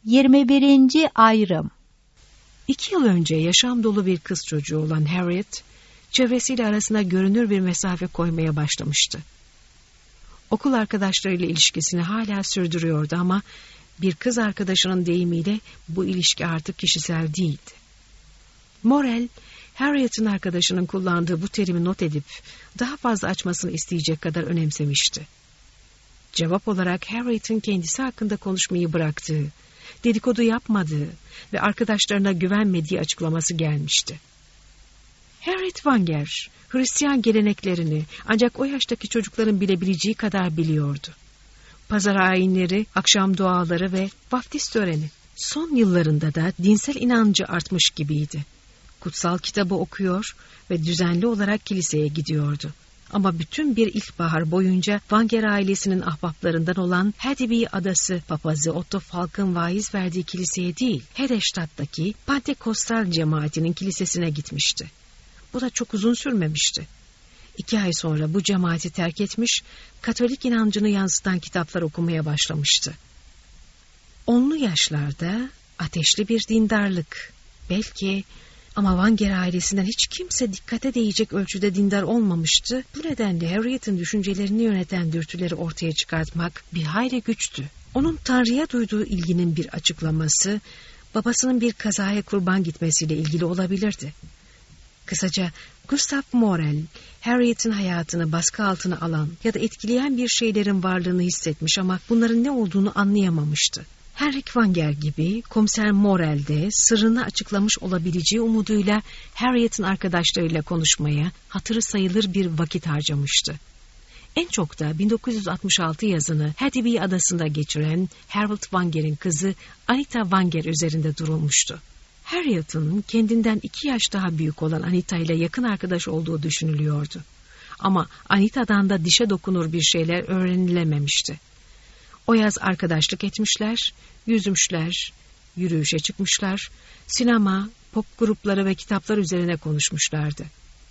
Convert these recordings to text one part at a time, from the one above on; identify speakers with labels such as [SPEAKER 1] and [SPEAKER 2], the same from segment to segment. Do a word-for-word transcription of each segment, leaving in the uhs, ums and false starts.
[SPEAKER 1] yirmi birinci ayrım.
[SPEAKER 2] İki yıl önce yaşam dolu bir kız çocuğu olan Harriet, çevresiyle arasına görünür bir mesafe koymaya başlamıştı. Okul arkadaşlarıyla ilişkisini hala sürdürüyordu ama bir kız arkadaşının deyimiyle bu ilişki artık kişisel değildi. Morel, Harriet'in arkadaşının kullandığı bu terimi not edip daha fazla açmasını isteyecek kadar önemsemişti. Cevap olarak Harriet'in kendisi hakkında konuşmayı bıraktığı, dedikodu yapmadığı ve arkadaşlarına güvenmediği açıklaması gelmişti. Harriet Wanger, Hristiyan geleneklerini ancak o yaştaki çocukların bilebileceği kadar biliyordu. Pazar ayinleri, akşam duaları ve vaftiz töreni. Son yıllarında da dinsel inancı artmış gibiydi. Kutsal kitabı okuyor ve düzenli olarak kiliseye gidiyordu. Ama bütün bir ilkbahar boyunca Wanger ailesinin ahbaplarından olan Hedeby adası papazı Otto Falk'ın vaiz verdiği kiliseye değil, Hedestadt'taki Pantekostal cemaatinin kilisesine gitmişti. Bu da çok uzun sürmemişti. İki ay sonra bu cemaati terk etmiş, Katolik inancını yansıtan kitaplar okumaya başlamıştı. Onlu yaşlarda ateşli bir dindarlık, belki ama Wanger ailesinden hiç kimse dikkate değecek ölçüde dindar olmamıştı. Bu nedenle Harriet'in düşüncelerini yöneten dürtüleri ortaya çıkartmak bir hayli güçtü. Onun Tanrı'ya duyduğu ilginin bir açıklaması, babasının bir kazaya kurban gitmesiyle ilgili olabilirdi. Kısaca Gustav Morel, Harriet'in hayatını baskı altına alan ya da etkileyen bir şeylerin varlığını hissetmiş ama bunların ne olduğunu anlayamamıştı. Henrik Wanger gibi Komiser Morel de sırrını açıklamış olabileceği umuduyla Harriet'in arkadaşlarıyla konuşmaya hatırı sayılır bir vakit harcamıştı. En çok da bin dokuz yüz altmış altı yazını Hedeby adasında geçiren Harold Wanger'in kızı Anita Wanger üzerinde durulmuştu. Harriet'in kendinden iki yaş daha büyük olan Anita ile yakın arkadaş olduğu düşünülüyordu. Ama Anita'dan da dişe dokunur bir şeyler öğrenilememişti. O yaz arkadaşlık etmişler, yüzmüşler, yürüyüşe çıkmışlar, sinema, pop grupları ve kitaplar üzerine konuşmuşlardı.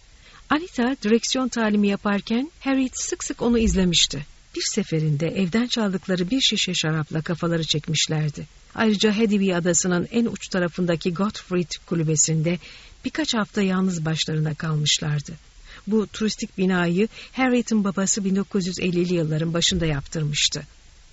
[SPEAKER 2] Anita direksiyon talimi yaparken Harriet sık sık onu izlemişti. Bir seferinde evden çaldıkları bir şişe şarapla kafaları çekmişlerdi. Ayrıca Hedeby adasının en uç tarafındaki Gottfried kulübesinde birkaç hafta yalnız başlarına kalmışlardı. Bu turistik binayı Harriet'in babası bin dokuz yüz ellili yılların başında yaptırmıştı.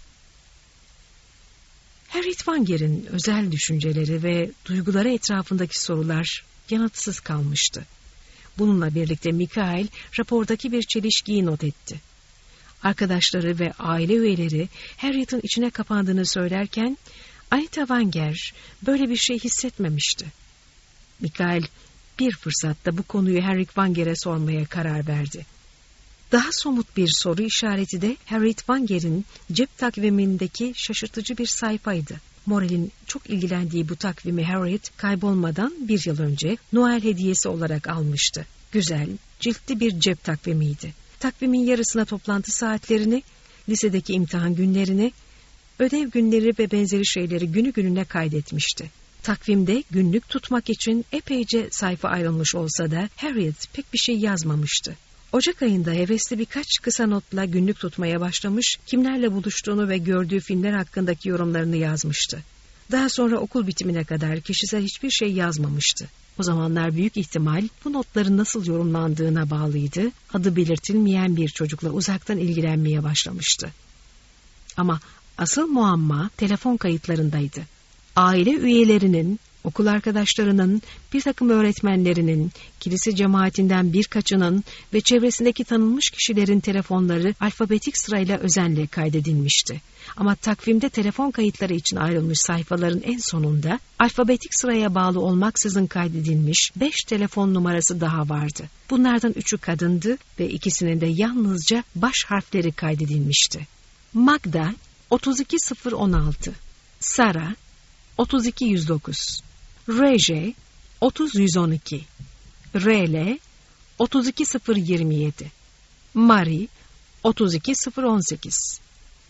[SPEAKER 2] Harriet Wanger'in özel düşünceleri ve duyguları etrafındaki sorular yanıtsız kalmıştı. Bununla birlikte Mikael rapordaki bir çelişkiyi not etti. Arkadaşları ve aile üyeleri Harriet'in içine kapandığını söylerken Anita Wanger böyle bir şey hissetmemişti. Mikael bir fırsatta bu konuyu Henrik Wanger'e sormaya karar verdi. Daha somut bir soru işareti de Harriet Wanger'in cep takvimindeki şaşırtıcı bir sayfaydı. Morel'in çok ilgilendiği bu takvimi Harriet kaybolmadan bir yıl önce Noel hediyesi olarak almıştı. Güzel, ciltli bir cep takvimiydi. Takvimin yarısına toplantı saatlerini, lisedeki imtihan günlerini, ödev günleri ve benzeri şeyleri günü gününe kaydetmişti. Takvimde günlük tutmak için epeyce sayfa ayrılmış olsa da Harriet pek bir şey yazmamıştı. Ocak ayında hevesli birkaç kısa notla günlük tutmaya başlamış, kimlerle buluştuğunu ve gördüğü filmler hakkındaki yorumlarını yazmıştı. Daha sonra okul bitimine kadar kişisel hiçbir şey yazmamıştı. O zamanlar büyük ihtimal bu notların nasıl yorumlandığına bağlıydı, adı belirtilmeyen bir çocukla uzaktan ilgilenmeye başlamıştı. Ama asıl muamma telefon kayıtlarındaydı. Aile üyelerinin, okul arkadaşlarının, bir takım öğretmenlerinin, kilise cemaatinden birkaçının ve çevresindeki tanınmış kişilerin telefonları alfabetik sırayla özenle kaydedilmişti. Ama takvimde telefon kayıtları için ayrılmış sayfaların en sonunda alfabetik sıraya bağlı olmaksızın kaydedilmiş beş telefon numarası daha vardı. Bunlardan üçü kadındı ve ikisinin de yalnızca baş harfleri kaydedilmişti. Magda otuz iki sıfır on altı, Sara otuz iki yüz dokuz, Reje otuz yüz on iki, Rele otuz iki sıfır yirmi yedi, Mari otuz iki sıfır on sekiz.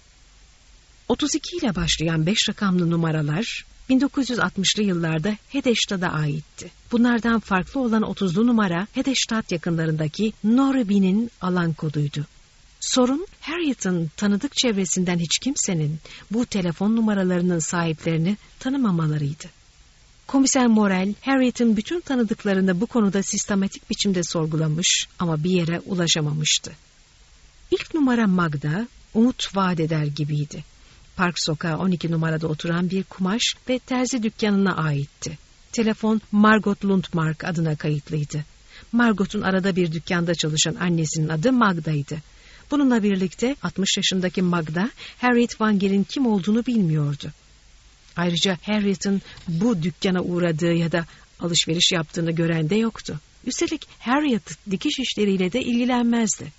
[SPEAKER 2] otuz iki ile başlayan beş rakamlı numaralar bin dokuz yüz altmışlı yıllarda Hedestad'a aitti. Bunlardan farklı olan otuzlu numara Hedestad yakınlarındaki Norrby'nin alan koduydu. Sorun, Harriet'ın tanıdık çevresinden hiç kimsenin bu telefon numaralarının sahiplerini tanımamalarıydı. Komiser Morel, Harriet'ın bütün tanıdıklarını bu konuda sistematik biçimde sorgulamış ama bir yere ulaşamamıştı. İlk numara Magda, umut vaat eder gibiydi. Park Sokağı on iki numarada oturan bir kumaş ve terzi dükkanına aitti. Telefon Margot Lundmark adına kayıtlıydı. Margot'un arada bir dükkanda çalışan annesinin adı Magda'ydı. Bununla birlikte altmış yaşındaki Magda, Harriet Van Gel'in kim olduğunu bilmiyordu. Ayrıca Harriet'in bu dükkana uğradığı ya da alışveriş yaptığını gören de yoktu. Üstelik Harriet dikiş işleriyle de ilgilenmezdi.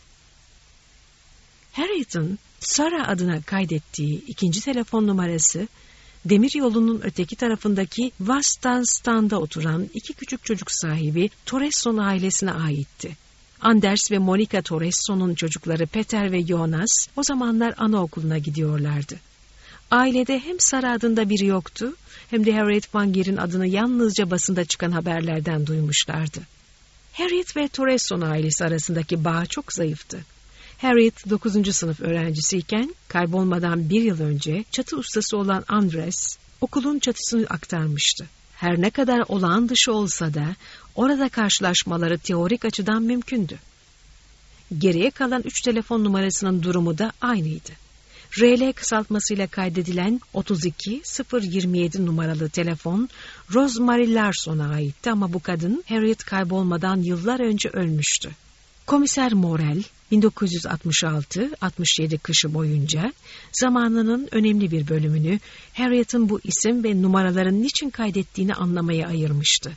[SPEAKER 2] Harriet'in Sarah adına kaydettiği ikinci telefon numarası, demir yolunun öteki tarafındaki Vastanstan'da oturan iki küçük çocuk sahibi Torresson ailesine aitti. Anders ve Monica Torresson'un çocukları Peter ve Jonas o zamanlar anaokuluna gidiyorlardı. Ailede hem Sarah adında biri yoktu, hem de Harriet Van Gel'in adını yalnızca basında çıkan haberlerden duymuşlardı. Harriet ve Torresson ailesi arasındaki bağ çok zayıftı. Harriet dokuzuncu sınıf öğrencisiyken kaybolmadan bir yıl önce çatı ustası olan Andres okulun çatısını aktarmıştı. Her ne kadar olağan dışı olsa da orada karşılaşmaları teorik açıdan mümkündü. Geriye kalan üç telefon numarasının durumu da aynıydı. R L kısaltmasıyla kaydedilen otuz iki sıfır yirmi yedi numaralı telefon Rosemary Larson'a aitti ama bu kadın Harriet kaybolmadan yıllar önce ölmüştü. Komiser Morel bin dokuz yüz altmış altı altmış yedi kışı boyunca zamanının önemli bir bölümünü Harriet'in bu isim ve numaraların niçin kaydettiğini anlamaya ayırmıştı.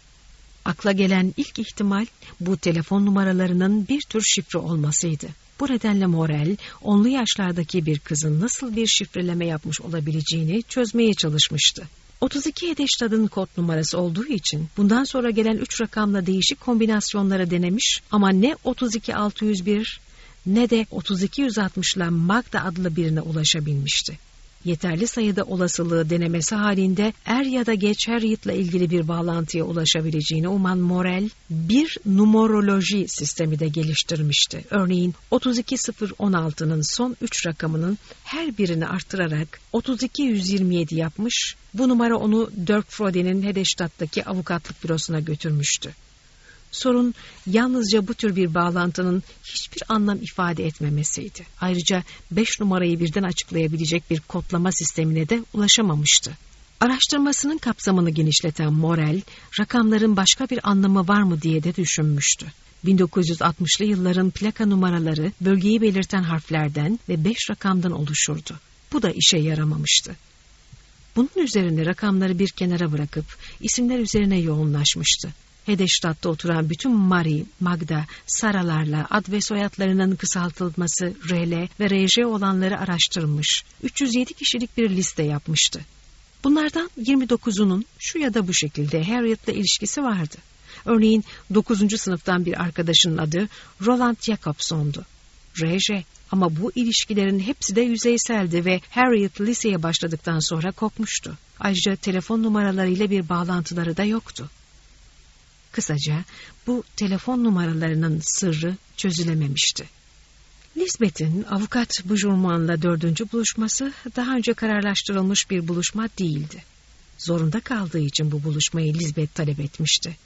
[SPEAKER 2] Akla gelen ilk ihtimal bu telefon numaralarının bir tür şifre olmasıydı. Bu nedenle Morel, onlu yaşlardaki bir kızın nasıl bir şifreleme yapmış olabileceğini çözmeye çalışmıştı. otuz iki Edeştad'ın kod numarası olduğu için bundan sonra gelen üç rakamla değişik kombinasyonları denemiş ama ne otuz iki altı yüz bir ne de otuz iki yüz altmışla Magda adlı birine ulaşabilmişti. Yeterli sayıda olasılığı denemesi halinde er ya da geç Harriet'la ilgili bir bağlantıya ulaşabileceğini uman Morel bir numeroloji sistemi de geliştirmişti. Örneğin otuz iki sıfır on altının son üç rakamının her birini artırarak otuz iki yüz yirmi yedi yapmış, bu numara onu Dirk Frode'nin Hedestad'daki avukatlık bürosuna götürmüştü. Sorun yalnızca bu tür bir bağlantının hiçbir anlam ifade etmemesiydi. Ayrıca beş numarayı birden açıklayabilecek bir kodlama sistemine de ulaşamamıştı. Araştırmasının kapsamını genişleten Morel, rakamların başka bir anlamı var mı diye de düşünmüştü. bin dokuz yüz altmışlı yılların plaka numaraları bölgeyi belirten harflerden ve beş rakamdan oluşurdu. Bu da işe yaramamıştı. Bunun üzerine rakamları bir kenara bırakıp isimler üzerine yoğunlaşmıştı. Hedestad'da oturan bütün Marie, Magda, Sarah'larla ad ve soyadlarının kısaltılması R L ve R J olanları araştırmış. üç yüz yedi kişilik bir liste yapmıştı. Bunlardan yirmi dokuzunun şu ya da bu şekilde Harriet'le ilişkisi vardı. Örneğin dokuzuncu sınıftan bir arkadaşının adı Roland Jacobson'du. R J ama bu ilişkilerin hepsi de yüzeyseldi ve Harriet liseye başladıktan sonra kopmuştu. Ayrıca telefon numaralarıyla bir bağlantıları da yoktu. Kısaca bu telefon numaralarının sırrı çözülememişti. Lisbeth'in avukat Bourgeois'la dördüncü buluşması daha önce kararlaştırılmış bir buluşma değildi. Zorunda kaldığı için bu buluşmayı Lisbeth talep etmişti.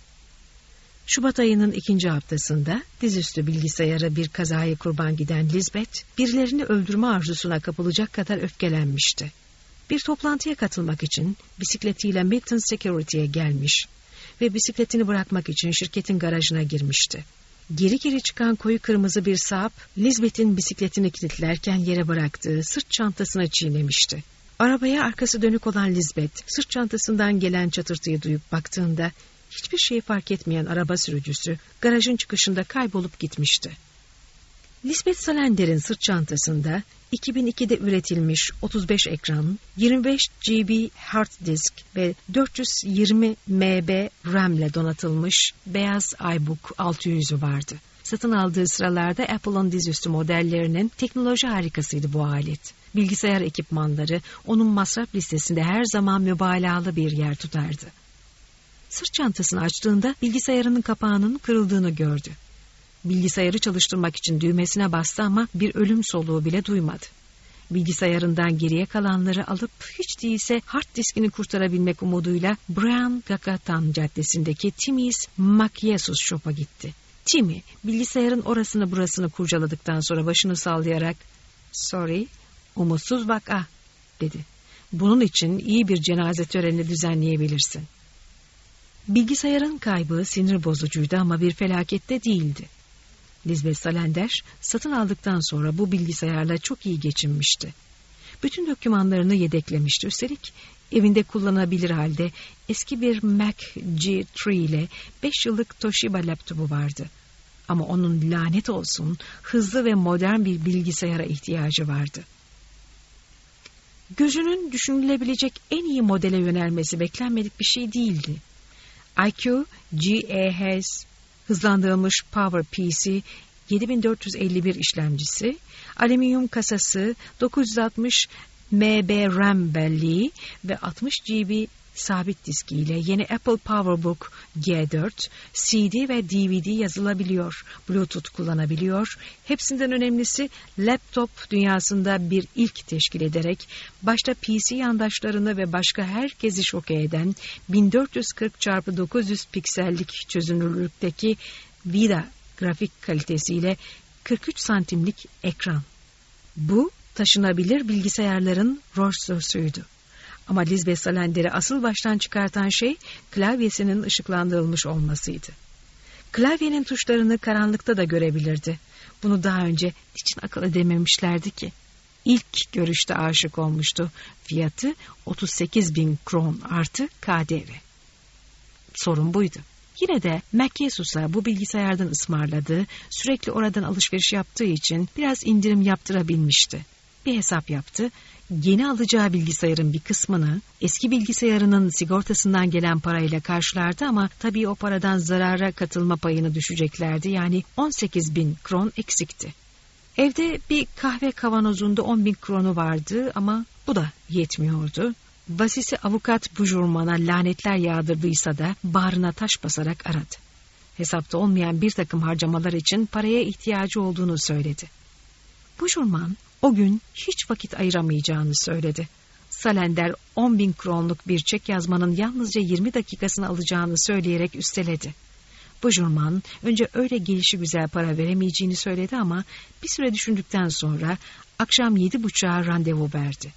[SPEAKER 2] Şubat ayının ikinci haftasında dizüstü bilgisayara bir kazaya kurban giden Lisbeth, birilerini öldürme arzusuna kapılacak kadar öfkelenmişti. Bir toplantıya katılmak için bisikletiyle Milton Security'ye gelmiş ve bisikletini bırakmak için şirketin garajına girmişti. Geri geri çıkan koyu kırmızı bir Saab, Lisbeth'in bisikletini kilitlerken yere bıraktığı sırt çantasını çiğnemişti. Arabaya arkası dönük olan Lisbeth, sırt çantasından gelen çatırtıyı duyup baktığında, hiçbir şeyi fark etmeyen araba sürücüsü, garajın çıkışında kaybolup gitmişti. Lisbeth Salander'in sırt çantasında, iki bin ikide üretilmiş otuz beş ekran, yirmi beş gigabayt hard disk ve dört yüz yirmi megabayt RAM ile donatılmış beyaz iBook altı yüzü vardı. Satın aldığı sıralarda Apple'ın dizüstü modellerinin teknoloji harikasıydı bu alet. Bilgisayar ekipmanları onun masraf listesinde her zaman mübalağalı bir yer tutardı. Sırt çantasını açtığında bilgisayarının kapağının kırıldığını gördü. Bilgisayarı çalıştırmak için düğmesine bastı ama bir ölüm soluğu bile duymadı. Bilgisayarından geriye kalanları alıp hiç değilse hard diskini kurtarabilmek umuduyla Brian Gagatan Caddesi'ndeki Timmy's Maciesus Shop'a gitti. Timmy bilgisayarın orasını burasını kurcaladıktan sonra başını sallayarak "Sorry, umutsuz vaka," dedi. "Bunun için iyi bir cenaze töreni düzenleyebilirsin." Bilgisayarın kaybı sinir bozucuydu ama bir felakette değildi. Lisbeth Salander satın aldıktan sonra bu bilgisayarla çok iyi geçinmişti. Bütün dokümanlarını yedeklemişti. Üstelik evinde kullanabilir halde eski bir Mac G üç ile beş yıllık Toshiba laptopu vardı. Ama onun lanet olsun hızlı ve modern bir bilgisayara ihtiyacı vardı. Gözünün düşünülebilecek en iyi modele yönelmesi beklenmedik bir şey değildi. I Q G E H hızlandırılmış Power P C yedi bin dört yüz elli bir işlemcisi, alüminyum kasası, dokuz yüz altmış M B RAM belleği ve altmış gigabayt sabit diskiyle yeni Apple PowerBook G dört, C D ve D V D yazılabiliyor, Bluetooth kullanabiliyor. Hepsinden önemlisi laptop dünyasında bir ilk teşkil ederek başta P C yandaşlarını ve başka herkesi şoke eden bin dört yüz kırk çarpı dokuz yüz piksellik çözünürlükteki Vida grafik kalitesiyle kırk üç santimlik ekran. Bu taşınabilir bilgisayarların Rolls Royce'uydu. Ama Lisbeth Salander'i asıl baştan çıkartan şey klavyesinin ışıklandırılmış olmasıydı. Klavyenin tuşlarını karanlıkta da görebilirdi. Bunu daha önce niçin akıl edememişlerdi ki? İlk görüşte aşık olmuştu. Fiyatı otuz sekiz bin kron artı K D V. Sorun buydu. Yine de Maciesus'a bu bilgisayardan ısmarladığı, sürekli oradan alışveriş yaptığı için biraz indirim yaptırabilmişti. Bir hesap yaptı. Yeni alacağı bilgisayarın bir kısmını eski bilgisayarının sigortasından gelen parayla karşılardı ama tabii o paradan zarara katılma payını düşeceklerdi. Yani on sekiz bin kron eksikti. Evde bir kahve kavanozunda on bin kronu vardı ama bu da yetmiyordu. Vasisi avukat Bujurman'a lanetler yağdırdıysa da bağrına taş basarak aradı. Hesapta olmayan bir takım harcamalar için paraya ihtiyacı olduğunu söyledi. Bujurman o gün hiç vakit ayıramayacağını söyledi. Salander on bin kronluk bir çek yazmanın yalnızca yirmi dakikasını alacağını söyleyerek üsteledi. Bujurman önce öyle gelişigüzel para veremeyeceğini söyledi ama bir süre düşündükten sonra akşam yedi buçuğa randevu verdi.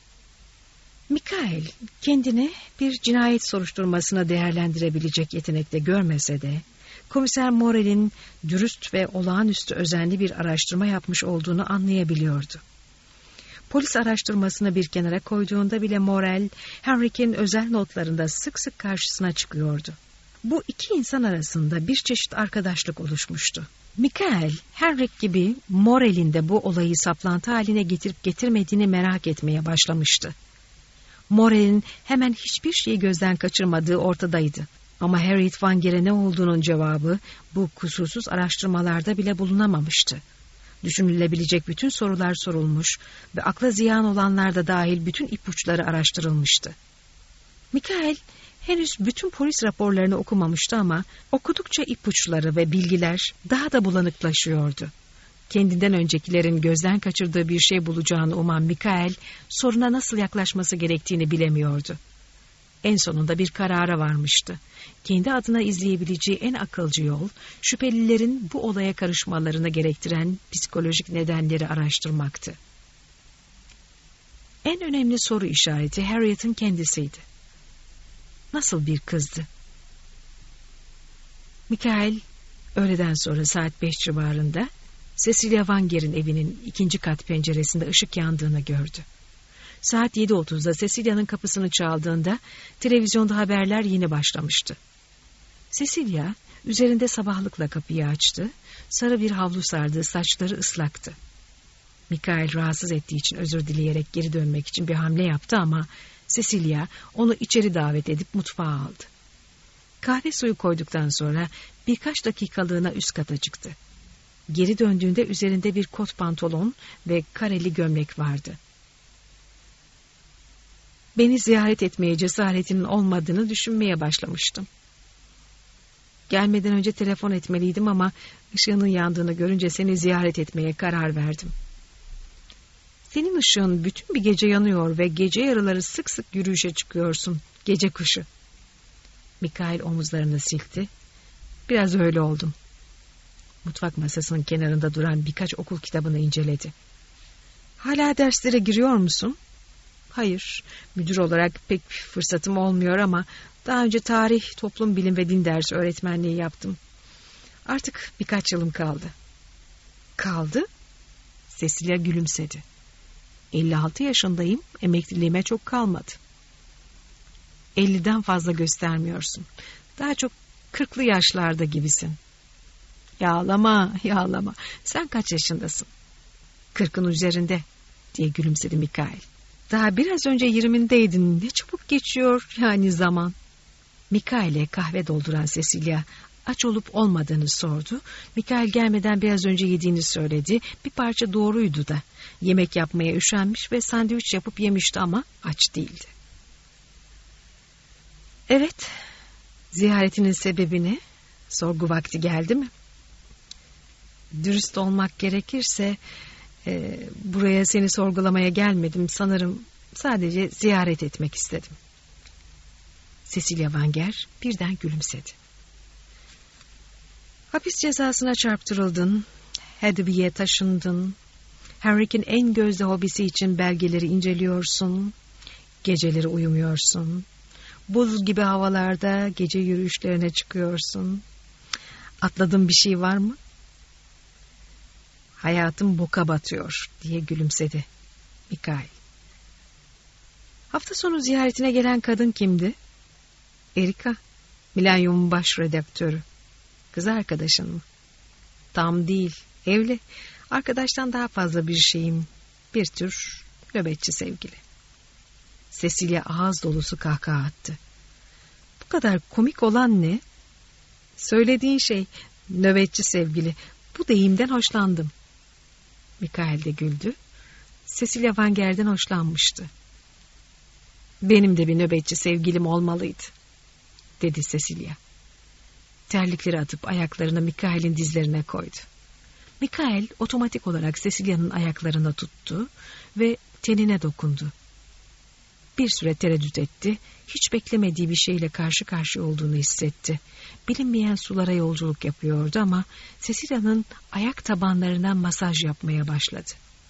[SPEAKER 2] Mikael kendini bir cinayet soruşturmasına değerlendirebilecek yetenekte görmese de Komiser Morel'in dürüst ve olağanüstü özenli bir araştırma yapmış olduğunu anlayabiliyordu. Polis araştırmasını bir kenara koyduğunda bile Morel, Henrik'in özel notlarında sık sık karşısına çıkıyordu. Bu iki insan arasında bir çeşit arkadaşlık oluşmuştu. Mikael, Henrik gibi Morel'in de bu olayı saplantı haline getirip getirmediğini merak etmeye başlamıştı. Morel'in hemen hiçbir şeyi gözden kaçırmadığı ortadaydı. Ama Harriet Van Ger'e ne olduğunun cevabı bu kusursuz araştırmalarda bile bulunamamıştı. Düşünülebilecek bütün sorular sorulmuş ve akla ziyan olanlar da dahil bütün ipuçları araştırılmıştı. Mikael henüz bütün polis raporlarını okumamıştı ama okudukça ipuçları ve bilgiler daha da bulanıklaşıyordu. Kendinden öncekilerin gözden kaçırdığı bir şey bulacağını uman Mikael soruna nasıl yaklaşması gerektiğini bilemiyordu. En sonunda bir karara varmıştı. Kendi adına izleyebileceği en akılcı yol, şüphelilerin bu olaya karışmalarını gerektiren psikolojik nedenleri araştırmaktı. En önemli soru işareti Harriet'in kendisiydi. Nasıl bir kızdı? Mikael, öğleden sonra saat beş civarında Cecilia Van Ger'in evinin ikinci kat penceresinde ışık yandığını gördü. Saat yedi otuzda Cecilia'nın kapısını çaldığında televizyonda haberler yeni başlamıştı. Cecilia üzerinde sabahlıkla kapıyı açtı, sarı bir havlu sardı, saçları ıslaktı. Mikael rahatsız ettiği için özür dileyerek geri dönmek için bir hamle yaptı ama Cecilia onu içeri davet edip mutfağa aldı. Kahve suyu koyduktan sonra birkaç dakikalığına üst kata çıktı. Geri döndüğünde üzerinde bir kot pantolon ve kareli gömlek vardı. Beni ziyaret etmeye cesaretinin olmadığını düşünmeye başlamıştım. Gelmeden önce telefon etmeliydim ama ışığının yandığını görünce seni ziyaret etmeye karar verdim. Senin ışığın bütün bir gece yanıyor ve gece yarıları sık sık yürüyüşe çıkıyorsun. Gece kuşu. Mikail omuzlarını silkti. Biraz öyle oldum. Mutfak masasının kenarında duran birkaç okul kitabını inceledi. Hala derslere giriyor musun? Hayır, müdür olarak pek bir fırsatım olmuyor ama daha önce tarih, toplum bilim ve din dersi öğretmenliği yaptım. Artık birkaç yılım kaldı. Kaldı? Cecilia gülümsedi. elli altı yaşındayım, emekliliğime çok kalmadı. elliden fazla göstermiyorsun. Daha çok kırklı yaşlarda gibisin. Yağlama, yağlama. Sen kaç yaşındasın? Kırkın üzerinde, diye gülümsedi Mikail. Daha biraz önce yirmindeydin. Ne çabuk geçiyor yani zaman. Mikail'e kahve dolduran Cecilia aç olup olmadığını sordu. Mikail gelmeden biraz önce yediğini söyledi. Bir parça doğruydu da. Yemek yapmaya üşenmiş ve sandviç yapıp yemişti ama aç değildi. Evet, ziyaretinin sebebi ne? Sorgu vakti geldi mi? Dürüst olmak gerekirse e, buraya seni sorgulamaya gelmedim. Sanırım sadece ziyaret etmek istedim. Cecilia Wenger birden gülümsedi. Hapis cezasına çarptırıldın, Hadley'e taşındın, Henrik'in en gözde hobisi için belgeleri inceliyorsun, geceleri uyumuyorsun, buz gibi havalarda gece yürüyüşlerine çıkıyorsun. Atladığın bir şey var mı? Hayatım boka batıyor, diye gülümsedi Mikail. Hafta sonu ziyaretine gelen kadın kimdi? Erika, Milenyum'un baş redaktörü. Kız arkadaşın mı? Tam değil, evli. Arkadaştan daha fazla bir şeyim. Bir tür nöbetçi sevgili. Cecilia ağız dolusu kahkaha attı. Bu kadar komik olan ne? Söylediğin şey nöbetçi sevgili. Bu deyimden hoşlandım. Mikail de güldü. Cecilia Wenger'den hoşlanmıştı. Benim de bir nöbetçi sevgilim olmalıydı, dedi Cecilia. Terlikleri atıp ayaklarını Mikail'in dizlerine koydu. Mikail otomatik olarak Cecilia'nın ayaklarına tuttu ve tenine dokundu. Bir süre tereddüt etti. Hiç beklemediği bir şeyle karşı karşıya olduğunu hissetti. Bilinmeyen sulara yolculuk yapıyordu ama Cecilia'nın ayak tabanlarına masaj yapmaya başladı.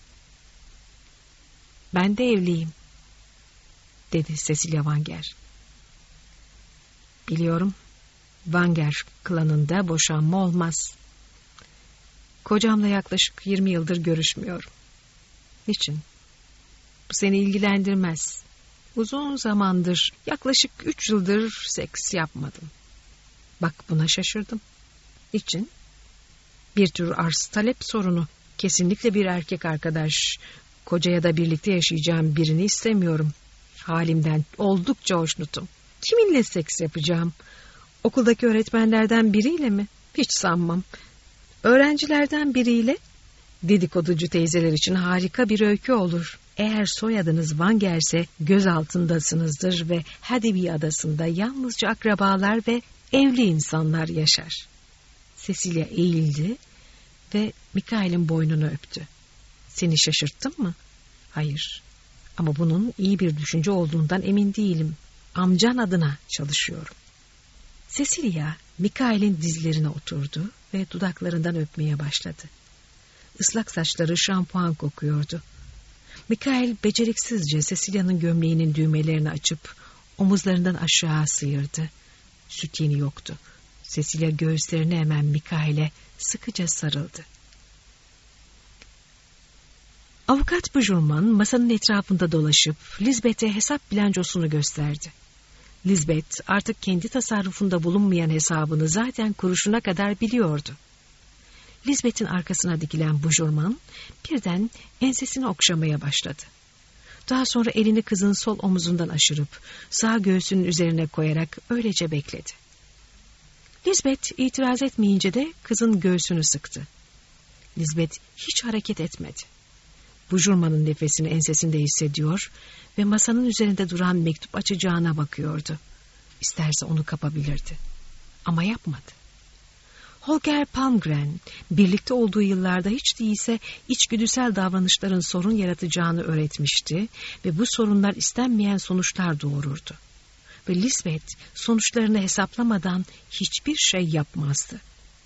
[SPEAKER 2] Ben de evliyim, dedi Cecilia Wenger. Biliyorum, Wenger klanında boşanma olmaz. Kocamla yaklaşık yirmi yıldır görüşmüyorum. Niçin? Bu seni ilgilendirmez. Uzun zamandır, yaklaşık üç yıldır seks yapmadım. Bak buna şaşırdım. Niçin? Bir tür arz talep sorunu. Kesinlikle bir erkek arkadaş, kocaya da birlikte yaşayacağım birini istemiyorum. Halimden oldukça hoşnutum. Kiminle seks yapacağım? Okuldaki öğretmenlerden biriyle mi? Hiç sanmam. Öğrencilerden biriyle? Dedikoducu teyzeler için harika bir öykü olur. Eğer soyadınız Wenger'se göz altındasınızdır ve Hadley adasında yalnızca akrabalar ve evli insanlar yaşar. Cecilia eğildi ve Mikail'in boynunu öptü. Seni şaşırttım mı? Hayır. Ama bunun iyi bir düşünce olduğundan emin değilim. Amcan adına çalışıyorum. Cecilia Mikail'in dizlerine oturdu ve dudaklarından öpmeye başladı. Islak saçları şampuan kokuyordu. Mikail beceriksizce Cecilia'nın gömleğinin düğmelerini açıp omuzlarından aşağı sıyırdı. Sütyeni yoktu. Cecilia göğüslerini emen Mikail'e sıkıca sarıldı. Avukat Bujurman masanın etrafında dolaşıp Lisbeth'e hesap bilancosunu gösterdi. Lisbeth artık kendi tasarrufunda bulunmayan hesabını zaten kuruşuna kadar biliyordu. Lisbeth'in arkasına dikilen Bujurman birden ensesini okşamaya başladı. Daha sonra elini kızın sol omuzundan aşırıp sağ göğsünün üzerine koyarak öylece bekledi. Lisbeth itiraz etmeyince de kızın göğsünü sıktı. Lisbeth hiç hareket etmedi. Bujurman'ın nefesini ensesinde hissediyor ve masanın üzerinde duran mektup açacağına bakıyordu. İsterse onu kapabilirdi. Ama yapmadı. Holger Palmgren, birlikte olduğu yıllarda hiç değilse içgüdüsel davranışların sorun yaratacağını öğretmişti ve bu sorunlar istenmeyen sonuçlar doğururdu. Ve Lisbeth sonuçlarını hesaplamadan hiçbir şey yapmazdı.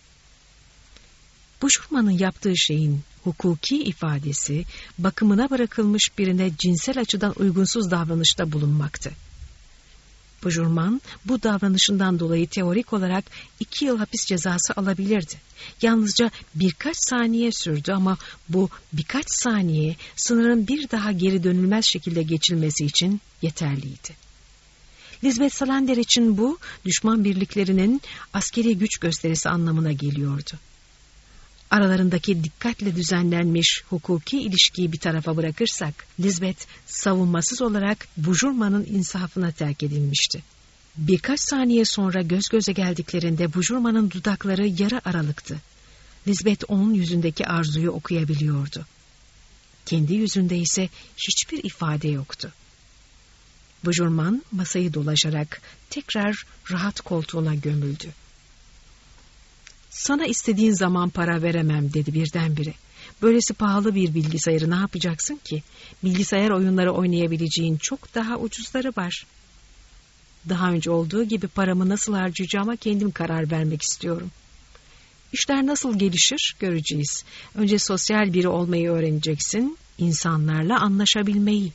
[SPEAKER 2] Buschumann'ın yaptığı şeyin hukuki ifadesi, bakımına bırakılmış birine cinsel açıdan uygunsuz davranışta bulunmaktı. Buschmann bu davranışından dolayı teorik olarak iki yıl hapis cezası alabilirdi. Yalnızca birkaç saniye sürdü ama bu birkaç saniye sınırın bir daha geri dönülmez şekilde geçilmesi için yeterliydi. Lisbeth Salander için bu, düşman birliklerinin askeri güç gösterisi anlamına geliyordu. Aralarındaki dikkatle düzenlenmiş hukuki ilişkiyi bir tarafa bırakırsak, Lisbeth savunmasız olarak Buschmann'ın insafına terk edilmişti. Birkaç saniye sonra göz göze geldiklerinde Buschmann'ın dudakları yarı aralıktı. Lisbeth onun yüzündeki arzuyu okuyabiliyordu. Kendi yüzünde ise hiçbir ifade yoktu. Buschmann masayı dolaşarak tekrar rahat koltuğuna gömüldü. "Sana istediğin zaman para veremem," dedi birdenbire. "Böylesi pahalı bir bilgisayarı ne yapacaksın ki? Bilgisayar oyunları oynayabileceğin çok daha ucuzları var." "Daha önce olduğu gibi paramı nasıl harcayacağıma kendim karar vermek istiyorum." "İşler nasıl gelişir göreceğiz. Önce sosyal biri olmayı öğreneceksin, insanlarla anlaşabilmeyi."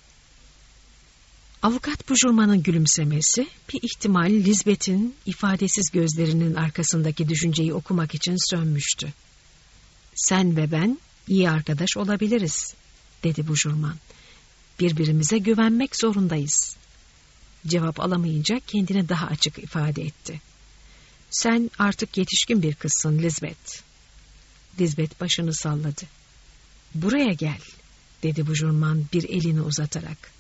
[SPEAKER 2] Avukat Buschmann'ın gülümsemesi bir ihtimal Lisbeth'in ifadesiz gözlerinin arkasındaki düşünceyi okumak için sönmüştü. "Sen ve ben iyi arkadaş olabiliriz," dedi Buschmann. "Birbirimize güvenmek zorundayız." Cevap alamayınca kendini daha açık ifade etti. "Sen artık yetişkin bir kızsın Lisbeth." Lisbeth başını salladı. "Buraya gel," dedi Buschmann bir elini uzatarak.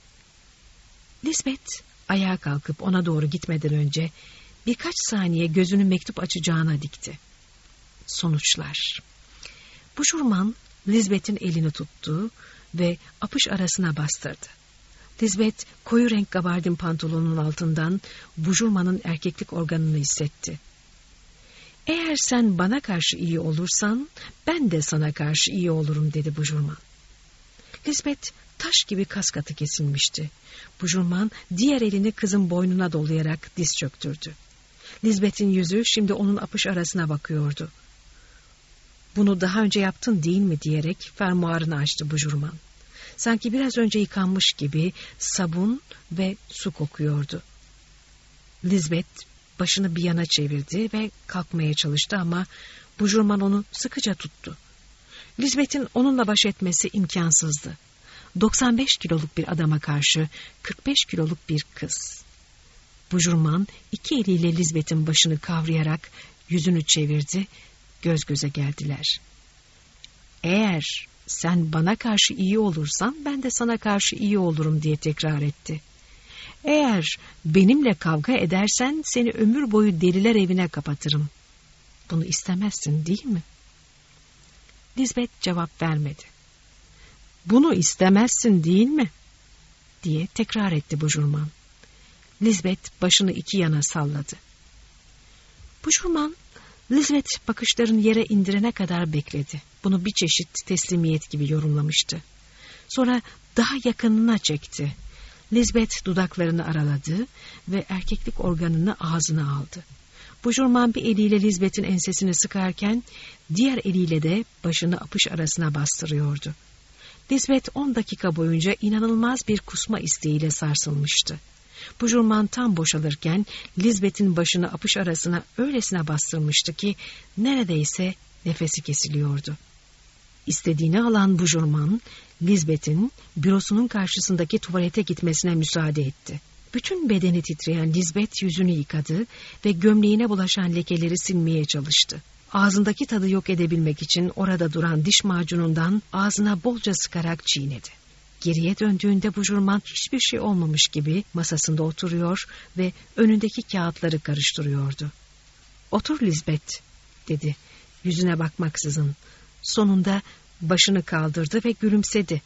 [SPEAKER 2] Lisbeth ayağa kalkıp ona doğru gitmeden önce birkaç saniye gözünü mektup açacağına dikti. Sonuçlar. Buschmann Lisbeth'in elini tuttu ve apış arasına bastırdı. Lisbeth koyu renk gabardin pantolonun altından Buschmann'ın erkeklik organını hissetti. "Eğer sen bana karşı iyi olursan ben de sana karşı iyi olurum," dedi Buschmann. Lisbeth taş gibi kaskatı kesilmişti. Buschmann diğer elini kızın boynuna dolayarak diz çöktürdü. Lisbeth'in yüzü şimdi onun apış arasına bakıyordu. "Bunu daha önce yaptın değil mi?" diyerek fermuarını açtı Buschmann. Sanki biraz önce yıkanmış gibi sabun ve su kokuyordu. Lisbeth başını bir yana çevirdi ve kalkmaya çalıştı ama Buschmann onu sıkıca tuttu. Lisbeth'in onunla baş etmesi imkansızdı. doksan beş kiloluk bir adama karşı kırk beş kiloluk bir kız. Buschmann iki eliyle Lisbeth'in başını kavrayarak yüzünü çevirdi, göz göze geldiler. "Eğer sen bana karşı iyi olursan ben de sana karşı iyi olurum," diye tekrar etti. "Eğer benimle kavga edersen seni ömür boyu deliler evine kapatırım. Bunu istemezsin değil mi?" Lisbeth cevap vermedi. "Bunu istemezsin değil mi?" diye tekrar etti Buschmann. Lisbeth başını iki yana salladı. Buschmann, Lisbeth bakışlarını yere indirene kadar bekledi. Bunu bir çeşit teslimiyet gibi yorumlamıştı. Sonra daha yakınına çekti. Lisbeth dudaklarını araladı ve erkeklik organını ağzına aldı. Buschmann bir eliyle Lisbeth'in ensesini sıkarken diğer eliyle de başını apış arasına bastırıyordu. Lisbeth on dakika boyunca inanılmaz bir kusma isteğiyle sarsılmıştı. Buschmann tam boşalırken Lisbeth'in başını apış arasına öylesine bastırmıştı ki neredeyse nefesi kesiliyordu. İstediğini alan Buschmann, Lisbeth'in bürosunun karşısındaki tuvalete gitmesine müsaade etti. Bütün bedeni titreyen Lisbeth yüzünü yıkadı ve gömleğine bulaşan lekeleri silmeye çalıştı. Ağzındaki tadı yok edebilmek için orada duran diş macunundan ağzına bolca sıkarak çiğnedi. Geriye döndüğünde Buschmann hiçbir şey olmamış gibi masasında oturuyor ve önündeki kağıtları karıştırıyordu. "Otur Lisbeth," dedi yüzüne bakmaksızın. Sonunda başını kaldırdı ve gülümsedi.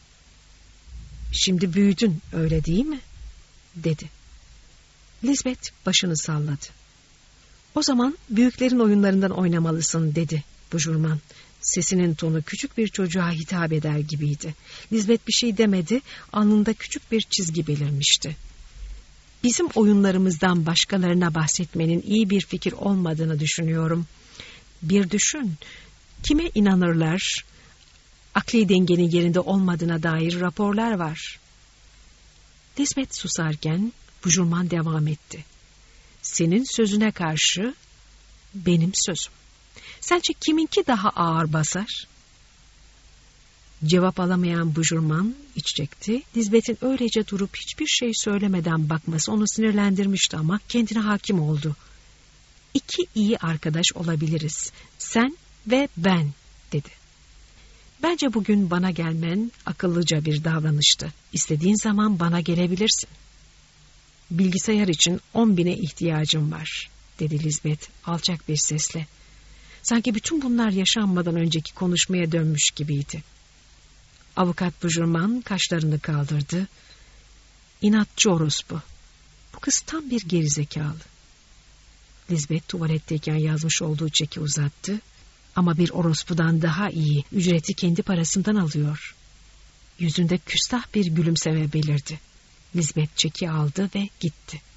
[SPEAKER 2] "Şimdi büyüdün, öyle değil mi?" dedi. Lisbeth başını salladı. O zaman büyüklerin oyunlarından oynamalısın dedi Bujurman. Sesinin tonu küçük bir çocuğa hitap eder gibiydi. Lisbeth bir şey demedi, alnında küçük bir çizgi belirmişti. Bizim oyunlarımızdan başkalarına bahsetmenin iyi bir fikir olmadığını düşünüyorum. Bir düşün, kime inanırlar? Akli dengenin yerinde olmadığına dair raporlar var. Lisbeth susarken Bujurman devam etti. Senin sözüne karşı benim sözüm. Sence kiminki daha ağır basar? Cevap alamayan Bujurman iç çekti. Lisbeth'in öylece durup hiçbir şey söylemeden bakması onu sinirlendirmişti ama kendine hakim oldu. İki iyi arkadaş olabiliriz. Sen ve ben dedi. Bence bugün bana gelmen akıllıca bir davranıştı. İstediğin zaman bana gelebilirsin. Bilgisayar için on bine ihtiyacım var dedi Lisbeth alçak bir sesle. Sanki bütün bunlar yaşanmadan önceki konuşmaya dönmüş gibiydi. Avukat Bujurman kaşlarını kaldırdı. İnatçı orospu. Bu kız tam bir gerizekalı. Lisbeth tuvaletteyken yazmış olduğu çeki uzattı. Ama bir orospudan daha iyi, ücreti kendi parasından alıyor. Yüzünde küstah bir gülümseme belirdi. Lisbeth çeki aldı ve gitti.